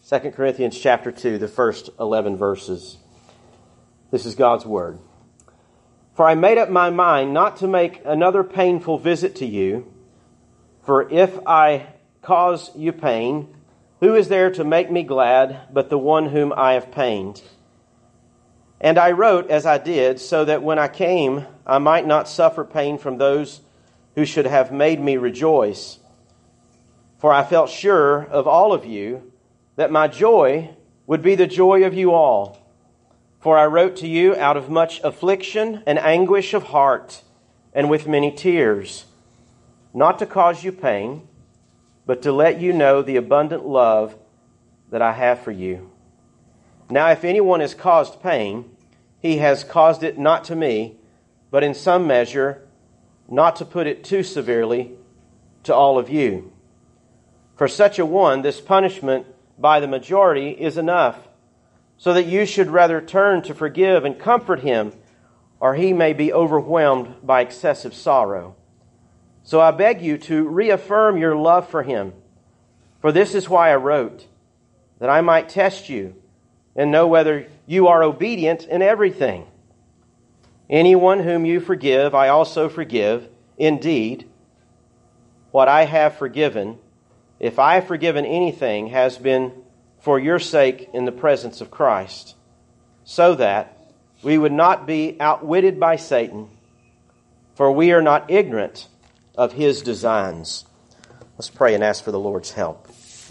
2 Corinthians chapter 2, the first 11 verses. This is God's Word. For I made up my mind not to make another painful visit to you, for if I cause you pain, who is there to make me glad but the one whom I have pained? And I wrote as I did, so that when I came, I might not suffer pain from those who should have made me rejoice. For I felt sure of all of you that my joy would be the joy of you all. For I wrote to you out of much affliction and anguish of heart, and with many tears, not to cause you pain, but to let you know the abundant love that I have for you. Now if anyone has caused pain, he has caused it not to me, but in some measure, not to put it too severely, to all of you. For such a one, this punishment by the majority is enough, so that you should rather turn to forgive and comfort him, or he may be overwhelmed by excessive sorrow. So I beg you to reaffirm your love for him. For this is why I wrote, that I might test you and know whether you are obedient in everything. Anyone whom you forgive, I also forgive. Indeed, what I have forgiven, if I have forgiven anything, has been for your sake in the presence of Christ, so that we would not be outwitted by Satan, for we are not ignorant of his designs. Let's pray and ask for the Lord's help.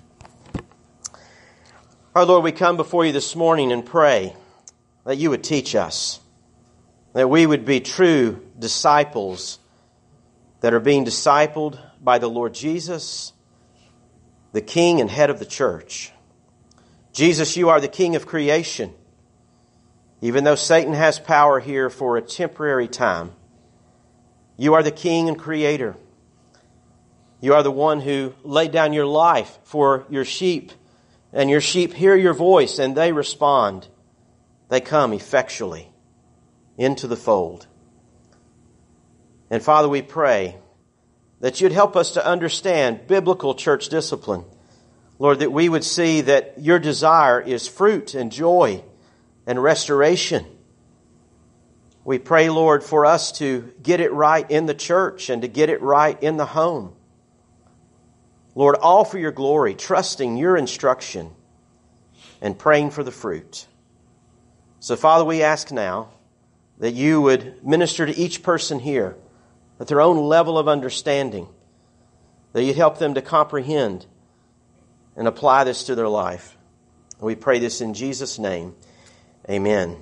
Our Lord, we come before you this morning and pray that you would teach us, that we would be true disciples that are being discipled by the Lord Jesus, the King and head of the church. Jesus, you are the King of creation. Even though Satan has power here for a temporary time, you are the King and Creator. You are the one who laid down your life for your sheep, and your sheep hear your voice and they respond. They come effectually into the fold. And Father, we pray that you'd help us to understand biblical church discipline. Lord, that we would see that your desire is fruit and joy and restoration. We pray, Lord, for us to get it right in the church and to get it right in the home. Lord, all for your glory, trusting your instruction and praying for the fruit. So, Father, we ask now that you would minister to each person here at their own level of understanding, that you'd help them to comprehend and apply this to their life. We pray this in Jesus' name. Amen.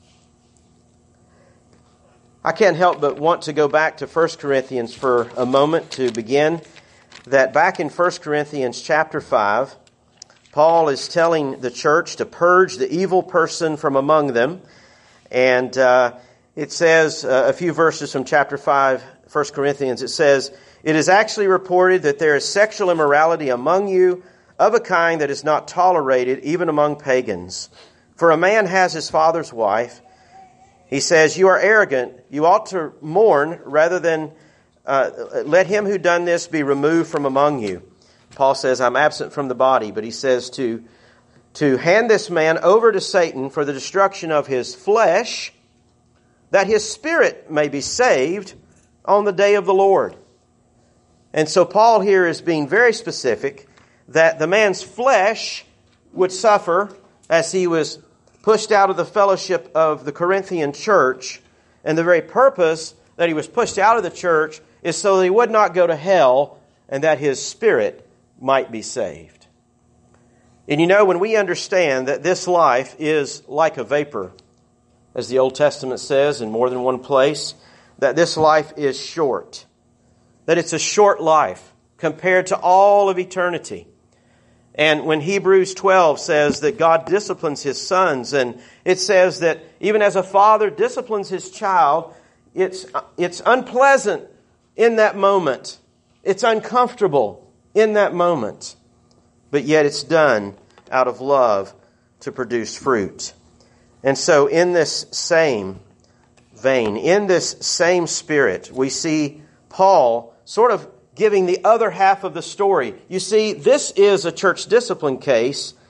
I can't help but want to go back to 1 Corinthians for a moment to begin. That back in 1 Corinthians chapter 5, Paul is telling the church to purge the evil person from among them. And it says, a few verses from chapter 5, 1 Corinthians, it says, "It is actually reported that there is sexual immorality among you of a kind that is not tolerated even among pagans. For a man has his father's wife." He says, "You are arrogant. You ought to mourn rather than let him who done this be removed from among you." Paul says, "I'm absent from the body," but he says to hand this man over to Satan for the destruction of his flesh, that his spirit may be saved on the day of the Lord. And so Paul here is being very specific that the man's flesh would suffer as he was pushed out of the fellowship of the Corinthian church. And the very purpose that he was pushed out of the church is so that he would not go to hell and that his spirit might be saved. And you know, when we understand that this life is like a vapor, as the Old Testament says in more than one place, that this life is short, that it's a short life compared to all of eternity. And when Hebrews 12 says that God disciplines his sons, and it says that even as a father disciplines his child, it's unpleasant in that moment. It's uncomfortable in that moment. But yet it's done out of love to produce fruit. And so in this same vein, in this same spirit, we see Paul sort of giving the other half of the story. You see, this is a church discipline case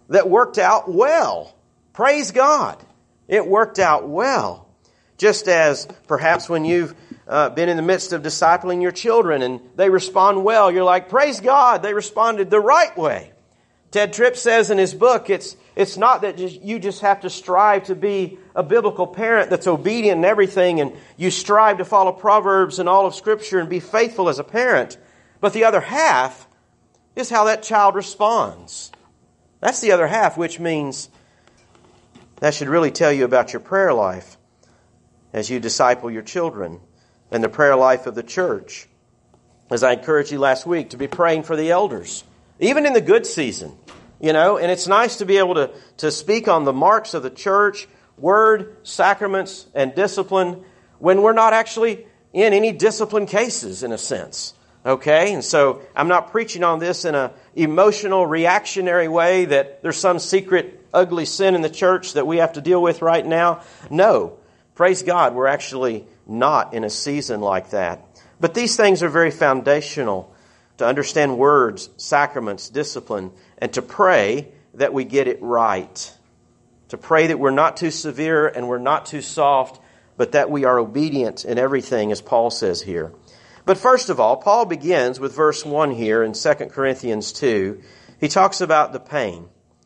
that worked out well. Praise God. It worked out well. Just as perhaps when you've been in the midst of discipling your children and they respond well, you're like, praise God, they responded the right way. Ted Tripp says in his book, it's not that you just have to strive to be a biblical parent that's obedient in everything and you strive to follow Proverbs and all of Scripture and be faithful as a parent. But the other half is how that child responds. That's the other half, which means that should really tell you about your prayer life as you disciple your children and the prayer life of the church. As I encouraged you last week to be praying for the elders, even in the good season, and it's nice to be able to speak on the marks of the church, word, sacraments, and discipline when we're not actually in any discipline cases, in a sense. Okay? And so I'm not preaching on this in an emotional, reactionary way that there's some secret, ugly sin in the church that we have to deal with right now. No. Praise God, we're actually not in a season like that. But these things are very foundational to understand words, sacraments, discipline, and to pray that we get it right. To pray that we're not too severe and we're not too soft, but that we are obedient in everything, as Paul says here. But first of all, Paul begins with verse 1 here in 2 Corinthians 2. He talks about the pain.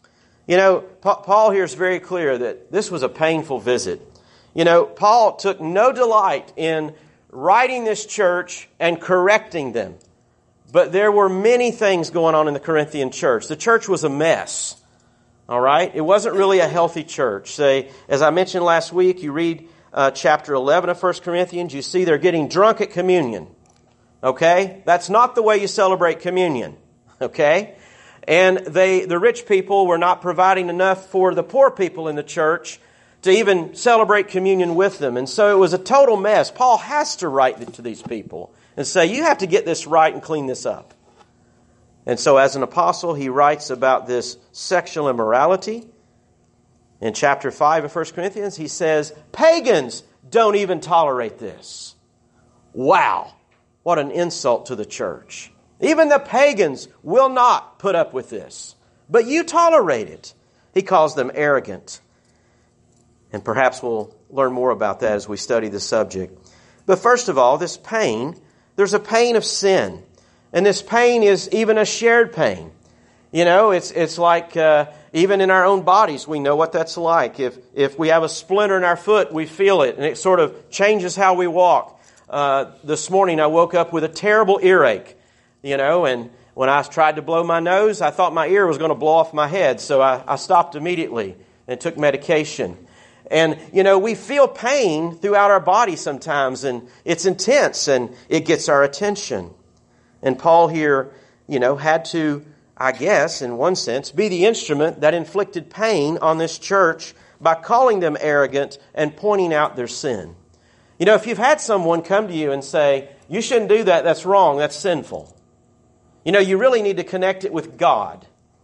Paul here is very clear that this was a painful visit. Paul took no delight in writing this church and correcting them. But there were many things going on in the Corinthian church. The church was a mess. All right? It wasn't really a healthy church. As I mentioned last week, you read chapter 11 of 1 Corinthians, you see they're getting drunk at communion. Okay? That's not the way you celebrate communion. Okay? And the rich people were not providing enough for the poor people in the church to even celebrate communion with them. And so it was a total mess. Paul has to write to these people and say, you have to get this right and clean this up. And so as an apostle, he writes about this sexual immorality. In chapter 5 of 1 Corinthians, he says, pagans don't even tolerate this. Wow, what an insult to the church. Even the pagans will not put up with this. But you tolerate it. He calls them arrogant. And perhaps we'll learn more about that as we study the subject. But first of all, this pain, there's a pain of sin. And this pain is even a shared pain. It's like even in our own bodies, we know what that's like. If we have a splinter in our foot, we feel it. And it sort of changes how we walk. This morning I woke up with a terrible earache. And when I tried to blow my nose, I thought my ear was going to blow off my head. So I stopped immediately and took medication. And, we feel pain throughout our body sometimes, and it's intense, and it gets our attention. And Paul here, had to, I guess, in one sense, be the instrument that inflicted pain on this church by calling them arrogant and pointing out their sin. If you've had someone come to you and say, you shouldn't do that, that's wrong, that's sinful. You really need to connect it with God.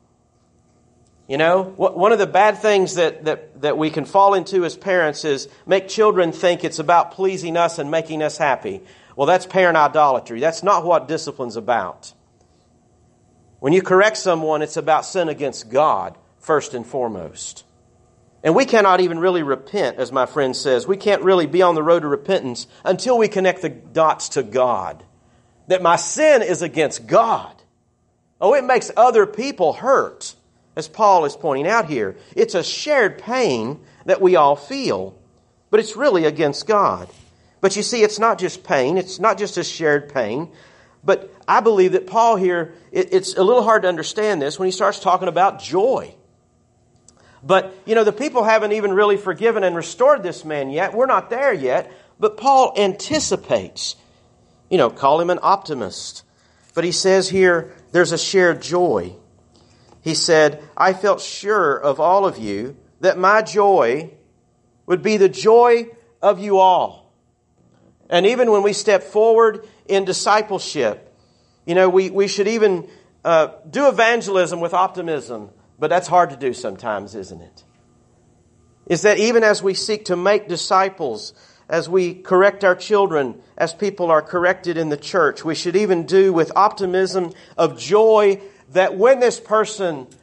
One of the bad things that we can fall into as parents is make children think it's about pleasing us and making us happy. Well, that's parent idolatry. That's not what discipline's about. When you correct someone, it's about sin against God, first and foremost. And we cannot even really repent, as my friend says. We can't really be on the road to repentance until we connect the dots to God. That my sin is against God. Oh, it makes other people hurt. As Paul is pointing out here, it's a shared pain that we all feel, but it's really against God. But you see, it's not just pain, it's not just a shared pain, but I believe that Paul here, it's a little hard to understand this when he starts talking about joy. But, the people haven't even really forgiven and restored this man yet. We're not there yet, but Paul anticipates, call him an optimist. But he says here, there's a shared joy. He said, I felt sure of all of you that my joy would be the joy of you all. And even when we step forward in discipleship, we should even do evangelism with optimism, but that's hard to do sometimes, isn't it? Is that even as we seek to make disciples, as we correct our children, as people are corrected in the church, we should even do with optimism of joy that when this person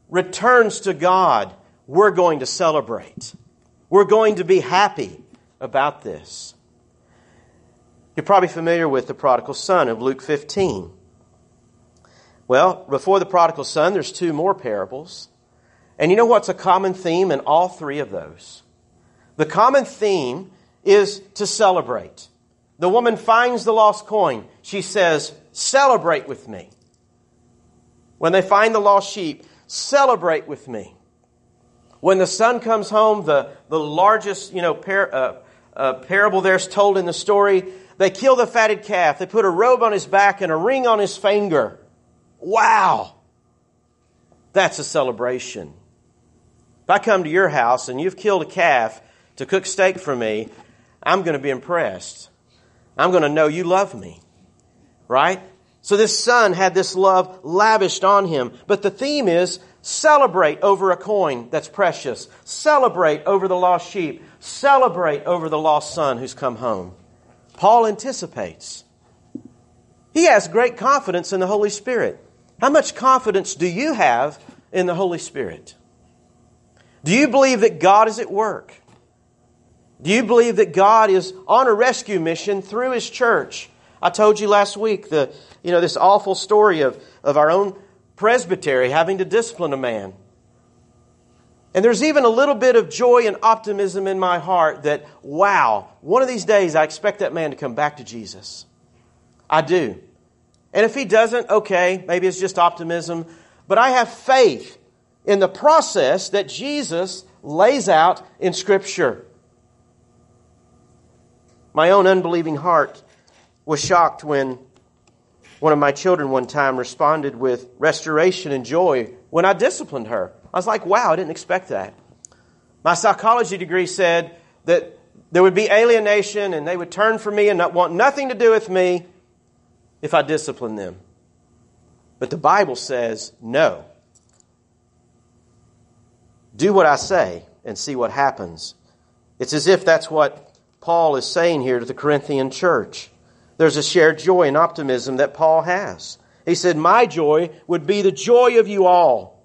returns to God, we're going to celebrate. We're going to be happy about this. You're probably familiar with the prodigal son of Luke 15. Well, before the prodigal son, there's two more parables. And you know what's a common theme in all three of those? The common theme is to celebrate. The woman finds the lost coin. She says, celebrate with me. When they find the lost sheep, celebrate with me. When the son comes home, the largest parable there's told in the story, they kill the fatted calf. They put a robe on his back and a ring on his finger. Wow! That's a celebration. If I come to your house and you've killed a calf to cook steak for me, I'm going to be impressed. I'm going to know you love me. Right? So this son had this love lavished on him. But the theme is celebrate over a coin that's precious. Celebrate over the lost sheep. Celebrate over the lost son who's come home. Paul anticipates. He has great confidence in the Holy Spirit. How much confidence do you have in the Holy Spirit? Do you believe that God is at work? Do you believe that God is on a rescue mission through His church? I told you last week this awful story of our own presbytery having to discipline a man. And there's even a little bit of joy and optimism in my heart that, wow, one of these days I expect that man to come back to Jesus. I do. And if he doesn't, okay, maybe it's just optimism. But I have faith in the process that Jesus lays out in Scripture. My own unbelieving heart was shocked when one of my children one time responded with restoration and joy when I disciplined her. I was like, wow, I didn't expect that. My psychology degree said that there would be alienation and they would turn from me and not want nothing to do with me if I disciplined them. But the Bible says, no. Do what I say and see what happens. It's as if that's what Paul is saying here to the Corinthian church. There's a shared joy and optimism that Paul has. He said, my joy would be the joy of you all.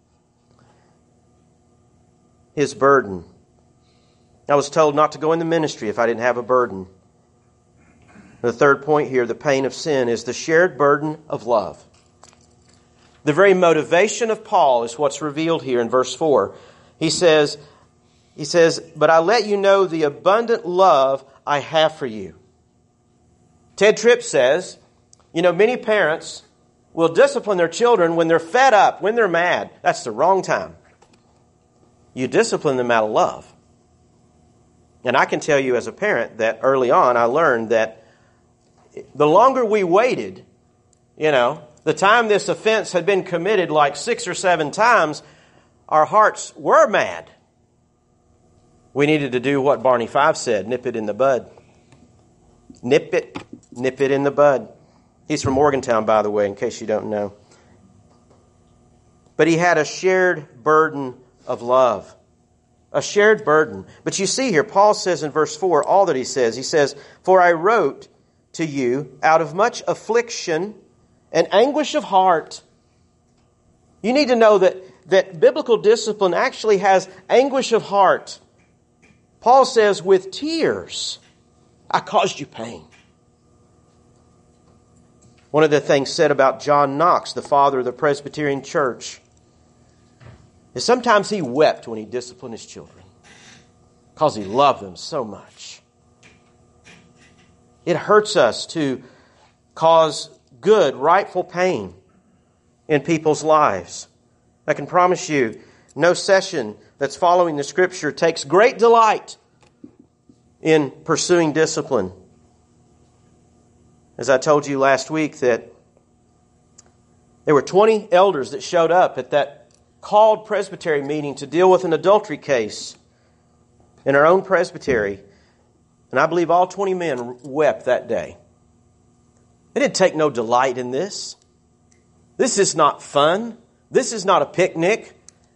His burden. I was told not to go in the ministry if I didn't have a burden. The third point here, the pain of sin, is the shared burden of love. The very motivation of Paul is what's revealed here in verse 4. He says, but I let you know the abundant love I have for you. Ted Tripp says, many parents will discipline their children when they're fed up, when they're mad. That's the wrong time. You discipline them out of love. And I can tell you as a parent that early on I learned that the longer we waited, the time this offense had been committed like 6 or 7 times, our hearts were mad. We needed to do what Barney Fife said, nip it in the bud. Nip it in the bud. He's from Morgantown, by the way, in case you don't know. But he had a shared burden of love. A shared burden. But you see here, Paul says in verse 4, all that he says, for I wrote to you out of much affliction and anguish of heart. You need to know that biblical discipline actually has anguish of heart. Paul says, with tears, I caused you pain. One of the things said about John Knox, the father of the Presbyterian Church, is sometimes he wept when he disciplined his children because he loved them so much. It hurts us to cause good, rightful pain in people's lives. I can promise you, no session that's following the Scripture takes great delight in pursuing discipline. As I told you last week that there were 20 elders that showed up at that called presbytery meeting to deal with an adultery case in our own presbytery. And I believe all 20 men wept that day. They didn't take no delight in this. This is not fun. This is not a picnic.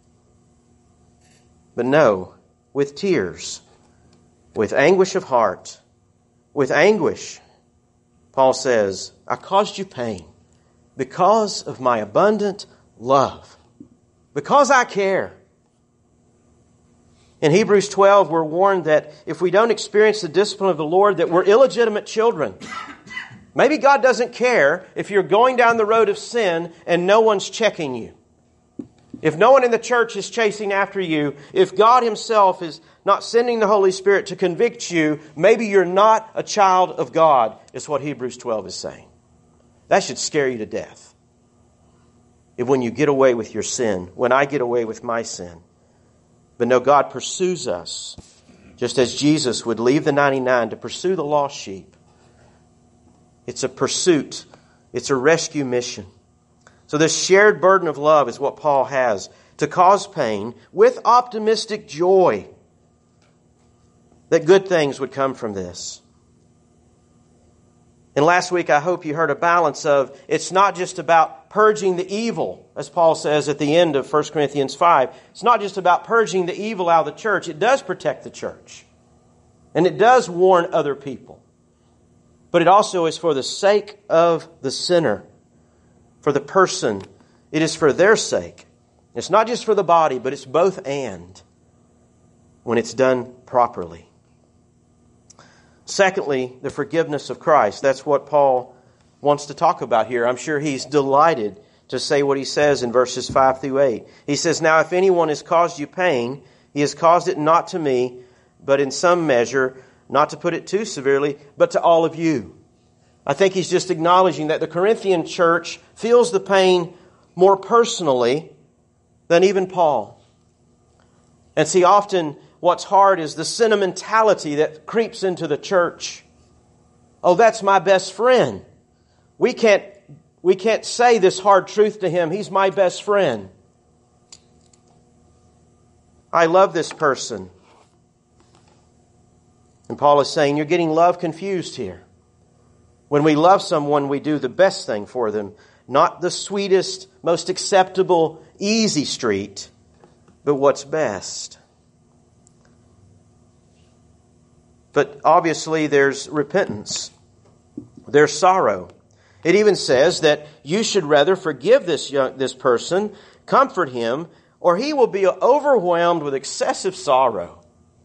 But no, with tears, with anguish of heart, with anguish, Paul says, I caused you pain because of my abundant love. Because I care. In Hebrews 12, we're warned that if we don't experience the discipline of the Lord, that we're illegitimate children. Maybe God doesn't care if you're going down the road of sin and no one's checking you. If no one in the church is chasing after you, if God Himself is not sending the Holy Spirit to convict you, maybe you're not a child of God, is what Hebrews 12 is saying. That should scare you to death. If when you get away with your sin, when I get away with my sin. But no, God pursues us, just as Jesus would leave the 99 to pursue the lost sheep. It's a pursuit. It's a rescue mission. So this shared burden of love is what Paul has to cause pain with optimistic joy that good things would come from this. And last week I hope you heard a balance of it's not just about purging the evil, as Paul says at the end of 1 Corinthians 5. It's not just about purging the evil out of the church. It does protect the church. And it does warn other people. But it also is for the sake of the sinner, for the person. It is for their sake. It's not just for the body, but it's both and when it's done properly. Secondly, the forgiveness of Christ. That's what Paul wants to talk about here. I'm sure he's delighted to say what he says in verses 5 through 8. He says, "Now if anyone has caused you pain, he has caused it not to me, but in some measure, not to put it too severely, but to all of you." I think he's just acknowledging that the Corinthian church feels the pain more personally than even Paul. And see, often what's hard is the sentimentality that creeps into the church. Oh, that's my best friend. We can't say this hard truth to him. He's my best friend. I love this person. And Paul is saying you're getting love confused here. When we love someone, we do the best thing for them. Not the sweetest, most acceptable, easy street, but what's best. But obviously there's repentance. There's sorrow. It even says that you should rather forgive this person, comfort him, or he will be overwhelmed with excessive sorrow.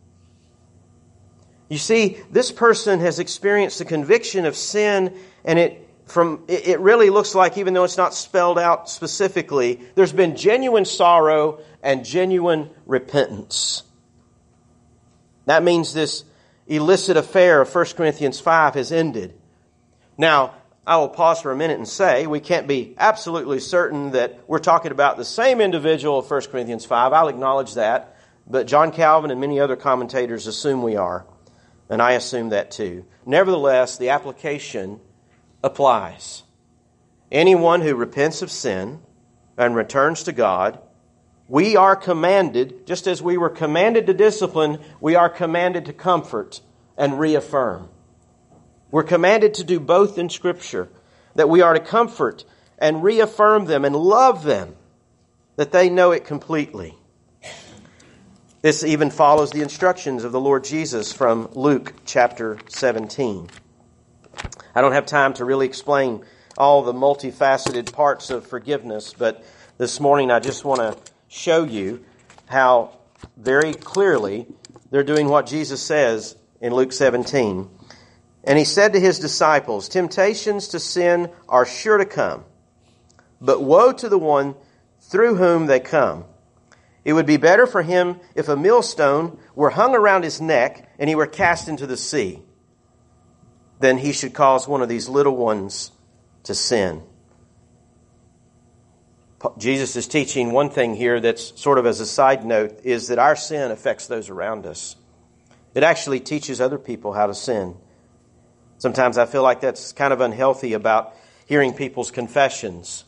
You see, this person has experienced the conviction of sin, and it really looks like, even though it's not spelled out specifically, there's been genuine sorrow and genuine repentance. That means this illicit affair of 1 Corinthians 5 has ended. Now, I will pause for a minute and say we can't be absolutely certain that we're talking about the same individual of 1 Corinthians 5. I'll acknowledge that. But John Calvin and many other commentators assume we are. And I assume that too. Nevertheless, the application applies. Anyone who repents of sin and returns to God, we are commanded, just as we were commanded to discipline, we are commanded to comfort and reaffirm. We're commanded to do both in Scripture, that we are to comfort and reaffirm them and love them, that they know it completely. This even follows the instructions of the Lord Jesus from Luke chapter 17. I don't have time to really explain all the multifaceted parts of forgiveness, but this morning I just want to show you how very clearly they're doing what Jesus says in Luke 17. And he said to his disciples, "Temptations to sin are sure to come, but woe to the one through whom they come. It would be better for him if a millstone were hung around his neck and he were cast into the sea, than he should cause one of these little ones to sin." Jesus is teaching one thing here that's sort of as a side note, is that our sin affects those around us. It actually teaches other people how to sin. Sometimes I feel like that's kind of unhealthy about hearing people's confessions,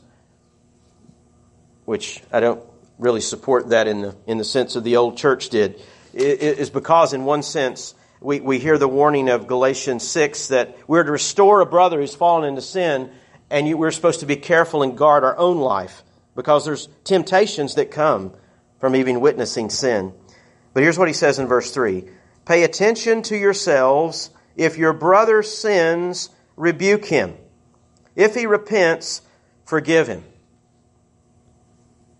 which I don't really support that in the sense of the old church did. It is because in one sense we hear the warning of Galatians 6 that we're to restore a brother who's fallen into sin, and we're supposed to be careful and guard our own life because there's temptations that come from even witnessing sin. But here's what he says in verse 3. "Pay attention to yourselves. If your brother sins, rebuke him. If he repents, forgive him."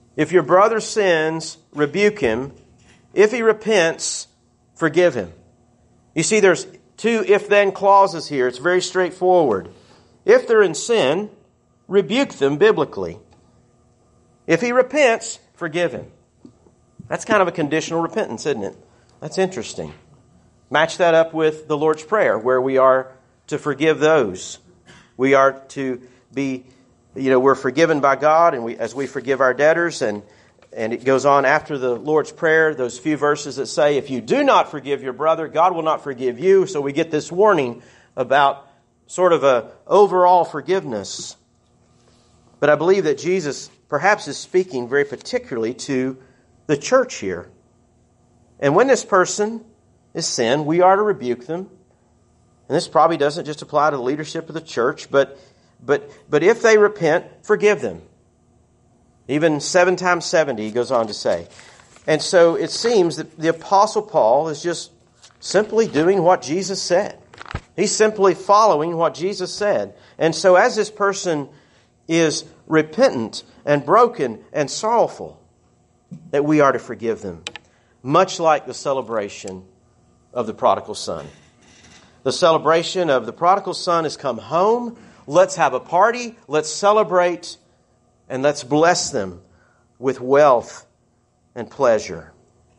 If your brother sins, rebuke him. If he repents, forgive him. You see, there's two if-then clauses here. It's very straightforward. If they're in sin, rebuke them biblically. If he repents, forgive him. That's kind of a conditional repentance, isn't it? That's interesting. Match that up with the Lord's Prayer, where we are to forgive those. We are to be, we're forgiven by God, and as we forgive our debtors, and it goes on after the Lord's Prayer, those few verses that say, if you do not forgive your brother, God will not forgive you. So we get this warning about sort of a overall forgiveness. But I believe that Jesus perhaps is speaking very particularly to the church here. And when this person is sin, we are to rebuke them. And this probably doesn't just apply to the leadership of the church, but if they repent, forgive them. Even 7 times 70, he goes on to say. And so it seems that the Apostle Paul is just simply doing what Jesus said. He's simply following what Jesus said. And so as this person is repentant and broken and sorrowful, that we are to forgive them. Much like the celebration of the prodigal son. The celebration of the prodigal son has come home. Let's have a party. Let's celebrate. And let's bless them with wealth and pleasure.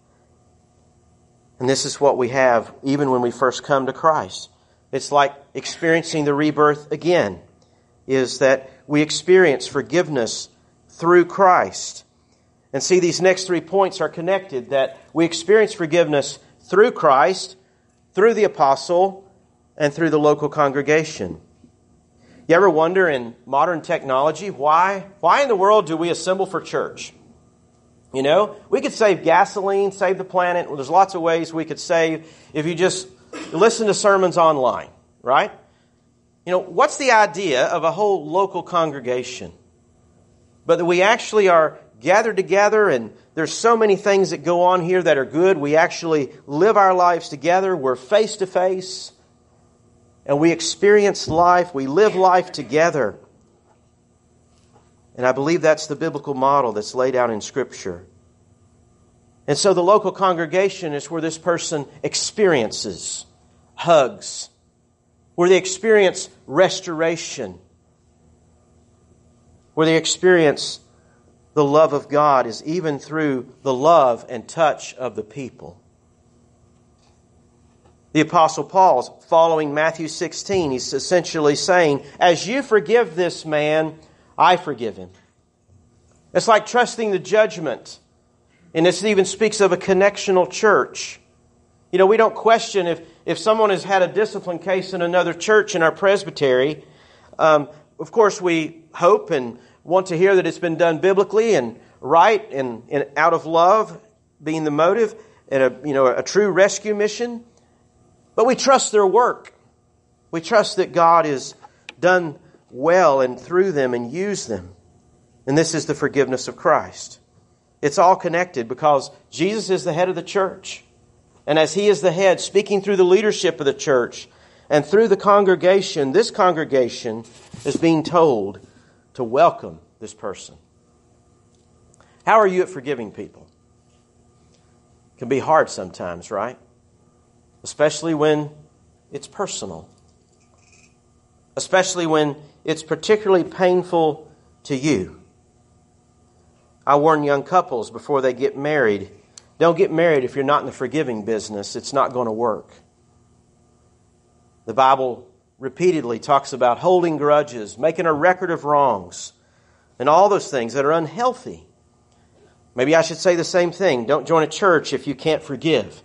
And this is what we have even when we first come to Christ. It's like experiencing the rebirth again, is that we experience forgiveness through Christ. And see, these next 3 points are connected, that we experience forgiveness through Christ, through the apostle, and through the local congregation. You ever wonder in modern technology, why in the world do we assemble for church? We could save gasoline, save the planet. Well, there's lots of ways we could save if you just listen to sermons online, right? What's the idea of a whole local congregation? But that we actually are gathered together, and there's so many things that go on here that are good. We actually live our lives together. We're face to face. And we experience life. We live life together. And I believe that's the biblical model that's laid out in Scripture. And so the local congregation is where this person experiences hugs, where they experience restoration, where they experience the love of God is even through the love and touch of the people. The Apostle Paul, following Matthew 16, he's essentially saying, as you forgive this man, I forgive him. It's like trusting the judgment. And this even speaks of a connectional church. We don't question if someone has had a discipline case in another church in our presbytery. Of course, we hope and want to hear that it's been done biblically and right and out of love being the motive and a true rescue mission. But we trust their work. We trust that God has done well and through them and used them. And this is the forgiveness of Christ. It's all connected because Jesus is the head of the church. And as He is the head, speaking through the leadership of the church and through the congregation, this congregation is being told to welcome this person. How are you at forgiving people? It can be hard sometimes, right? Especially when it's personal. Especially when it's particularly painful to you. I warn young couples before they get married, don't get married if you're not in the forgiving business. It's not going to work. The Bible repeatedly talks about holding grudges, making a record of wrongs, and all those things that are unhealthy. Maybe I should say the same thing. Don't join a church if you can't forgive.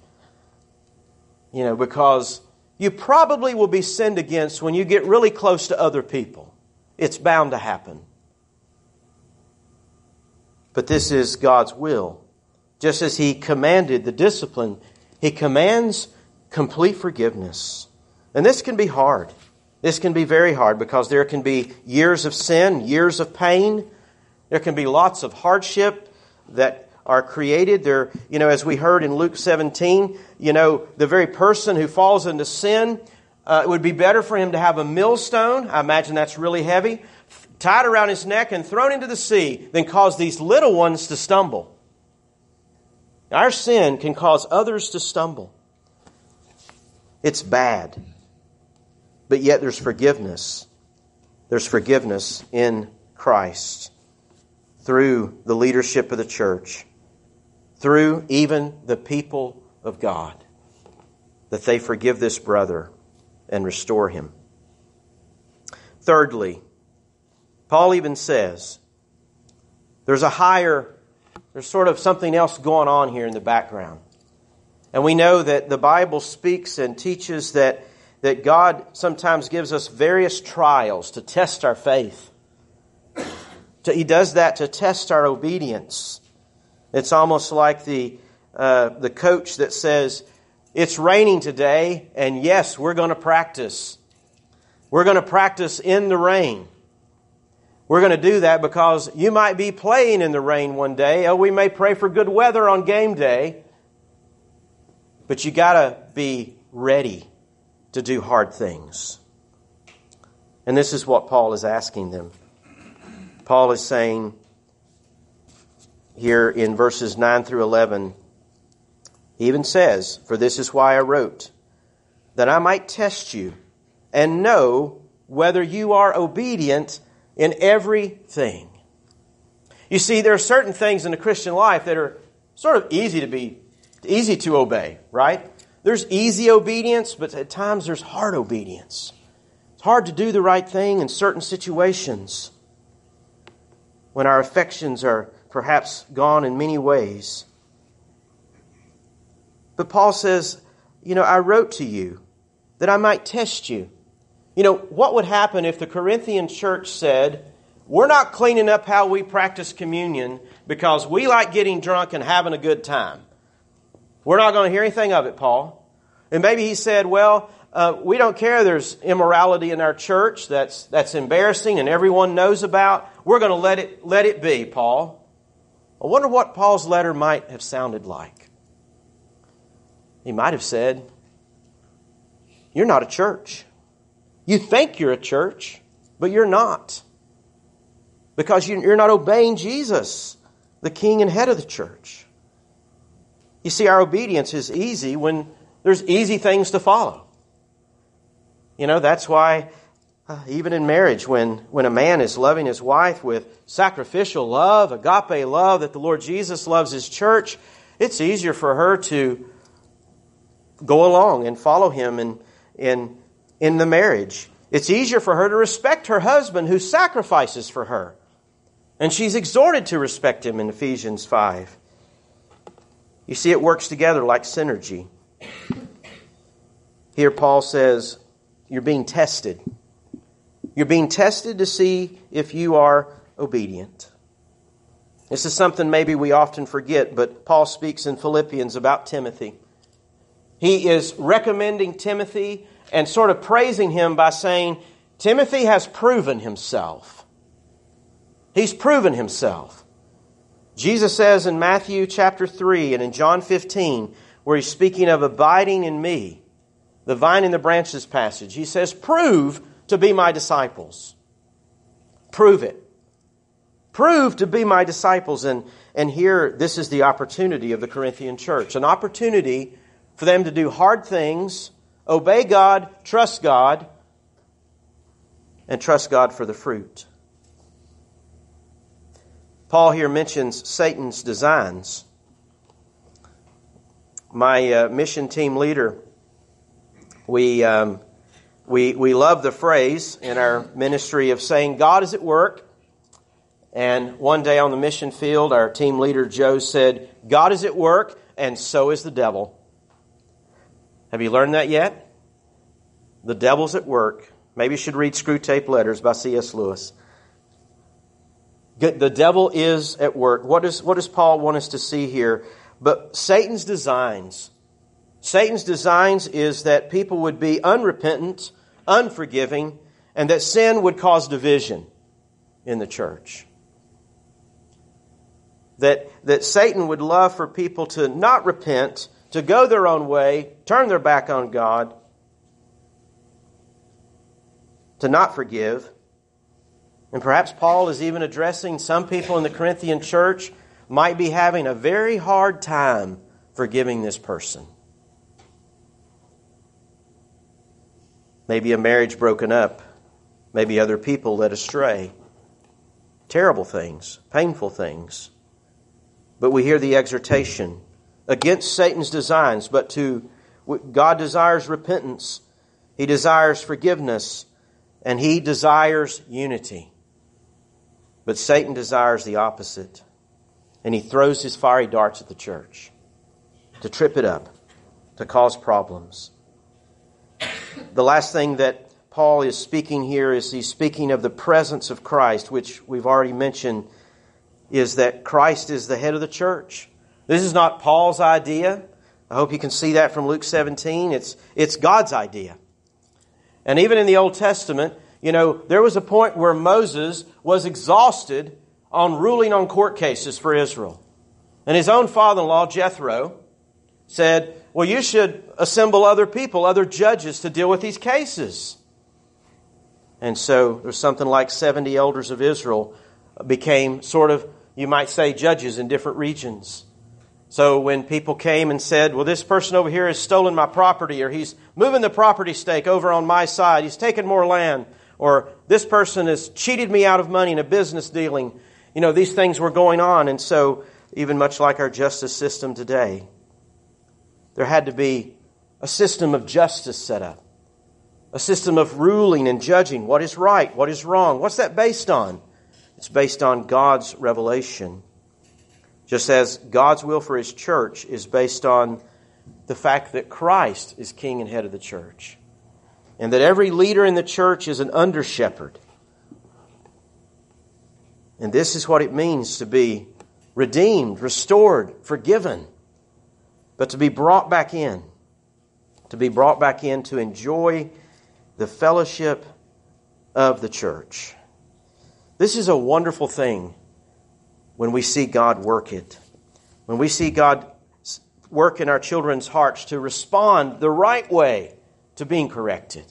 Because you probably will be sinned against when you get really close to other people. It's bound to happen. But this is God's will. Just as He commanded the discipline, He commands complete forgiveness. And this can be hard. This can be very hard because there can be years of sin, years of pain. There can be lots of hardship that are created. There, as we heard in Luke 17, the very person who falls into sin, it would be better for him to have a millstone. I imagine that's really heavy. tied around his neck and thrown into the sea than cause these little ones to stumble. Our sin can cause others to stumble. It's bad. But yet there's forgiveness. There's forgiveness in Christ through the leadership of the church, through even the people of God, that they forgive this brother and restore him. Thirdly, Paul even says there's sort of something else going on here in the background. And we know that the Bible speaks and teaches that God sometimes gives us various trials to test our faith. He does that to test our obedience. It's almost like the coach that says, it's raining today, and yes, we're going to practice. We're going to practice in the rain. We're going to do that because you might be playing in the rain one day. Oh, we may pray for good weather on game day. But you got to be ready to do hard things. And this is what Paul is asking them. Paul is saying here in verses 9 through 11, he even says, "For this is why I wrote, that I might test you and know whether you are obedient in everything." You see, there are certain things in the Christian life that are sort of easy to obey, right? There's easy obedience, but at times there's hard obedience. It's hard to do the right thing in certain situations when our affections are perhaps gone in many ways. But Paul says, I wrote to you that I might test you. What would happen if the Corinthian church said, we're not cleaning up how we practice communion because we like getting drunk and having a good time. We're not going to hear anything of it, Paul. And maybe he said, we don't care there's immorality in our church that's embarrassing and everyone knows about. We're going to let it be, Paul. I wonder what Paul's letter might have sounded like. He might have said, you're not a church. You think you're a church, but you're not. Because you're not obeying Jesus, the King and head of the church. You see, our obedience is easy when there's easy things to follow. That's why even in marriage, when a man is loving his wife with sacrificial love, agape love that the Lord Jesus loves His church, it's easier for her to go along and follow Him in the marriage. It's easier for her to respect her husband who sacrifices for her. And she's exhorted to respect him in Ephesians 5. You see, it works together like synergy. Here Paul says, you're being tested. You're being tested to see if you are obedient. This is something maybe we often forget, but Paul speaks in Philippians about Timothy. He is recommending Timothy and sort of praising him by saying, Timothy has proven himself. He's proven himself. Jesus says in Matthew chapter 3 and in John 15, where He's speaking of abiding in me, the vine and the branches passage, He says, prove to be my disciples. Prove it. Prove to be my disciples. And here, this is the opportunity of the Corinthian church. An opportunity for them to do hard things, obey God, and trust God for the fruit. Paul here mentions Satan's designs. My mission team leader, we love the phrase in our ministry of saying God is at work. And one day on the mission field, our team leader Joe said, God is at work and so is the devil. Have you learned that yet? The devil's at work. Maybe you should read Screwtape Letters by C.S. Lewis. The devil is at work. What does Paul want us to see here? But Satan's designs. Satan's designs is that people would be unrepentant, unforgiving, and that sin would cause division in the church. That Satan would love for people to not repent, to go their own way, turn their back on God, to not forgive, And perhaps Paul is even addressing some people in the Corinthian church might be having a very hard time forgiving this person. Maybe a marriage broken up. Maybe other people led astray. Terrible things, painful things. But we hear the exhortation against Satan's designs, but God desires repentance. He desires forgiveness, and He desires unity. But Satan desires the opposite, and he throws his fiery darts at the church to trip it up, to cause problems. The last thing that Paul is speaking here is he's speaking of the presence of Christ, which we've already mentioned, is that Christ is the head of the church. This is not Paul's idea. I hope you can see that from Luke 17. It's God's idea. And even in the Old Testament, there was a point where Moses was exhausted on ruling on court cases for Israel. And his own father-in-law, Jethro, said, well, you should assemble other people, other judges to deal with these cases. And so there's something like 70 elders of Israel became sort of, you might say, judges in different regions. So when people came and said, well, this person over here has stolen my property, or he's moving the property stake over on my side, he's taken more land, or this person has cheated me out of money in a business dealing. These things were going on. And so, even much like our justice system today, there had to be a system of justice set up. A system of ruling and judging what is right, what is wrong. What's that based on? It's based on God's revelation. Just as God's will for His church is based on the fact that Christ is king and head of the church. And that every leader in the church is an under-shepherd. And this is what it means to be redeemed, restored, forgiven. But to be brought back in. To be brought back in to enjoy the fellowship of the church. This is a wonderful thing when we see God work it. When we see God work in our children's hearts to respond the right way to being corrected.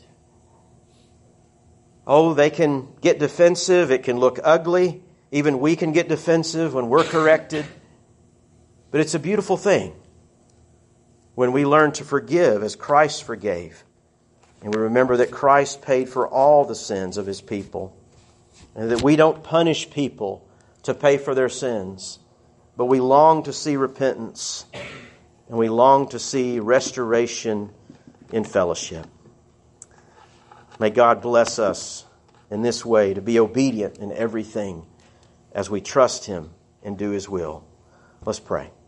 Oh, they can get defensive. It can look ugly. Even we can get defensive when we're corrected. But it's a beautiful thing when we learn to forgive as Christ forgave. And we remember that Christ paid for all the sins of His people. And that we don't punish people to pay for their sins. But we long to see repentance. And we long to see restoration in fellowship. May God bless us in this way to be obedient in everything as we trust Him and do His will. Let's pray.